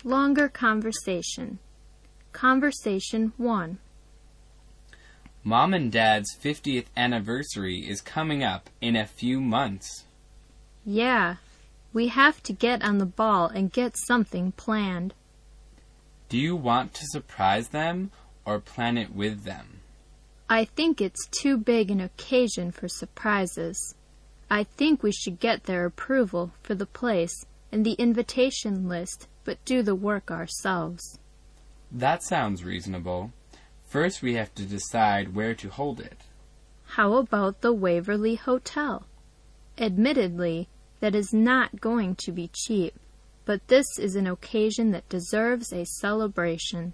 Longer conversation. Conversation 1. Mom and Dad's 50th anniversary is coming up in a few months. Yeah, we have to get on the ball and get something planned. Do you want to surprise them or plan it with them? I think it's too big an occasion for surprises. I think we should get their approval for the place and the invitation list, but do the work ourselves. That sounds reasonable. First, we have to decide where to hold it. How about the Waverly Hotel? Admittedly, that is not going to be cheap, but this is an occasion that deserves a celebration.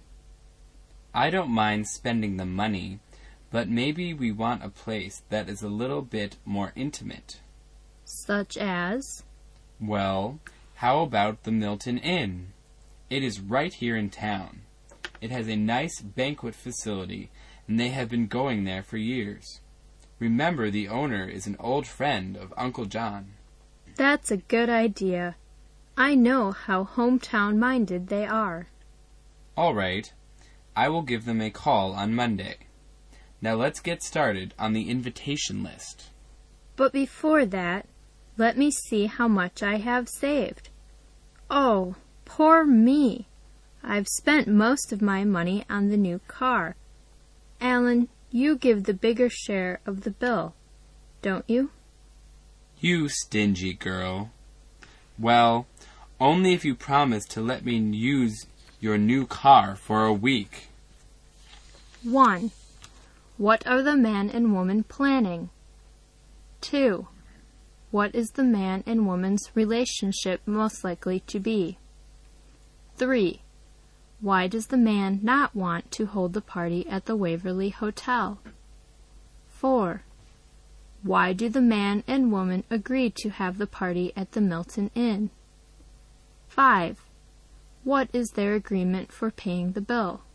I don't mind spending the money, but maybe we want a place that is a little bit more intimate. Such as? Well, how about the Milton Inn? It is right here in town. It has a nice banquet facility, and they have been going there for years. Remember, the owner is an old friend of Uncle John. That's a good idea. I know how hometown-minded they are. All right. I will give them a call on Monday. Now let's get started on the invitation list. But before that, let me see how much I have saved. Oh, poor me! I've spent most of my money on the new car. Alan, you give the bigger share of the bill, don't you? You stingy girl. Well, only if you promise to let me use your new car for a week. 1. What are the man and woman planning? 2. What is the man and woman's relationship most likely to be? 3. Why does the man not want to hold the party at the Waverly Hotel? 4. Why do the man and woman agree to have the party at the Milton Inn? 5. What is their agreement for paying the bill?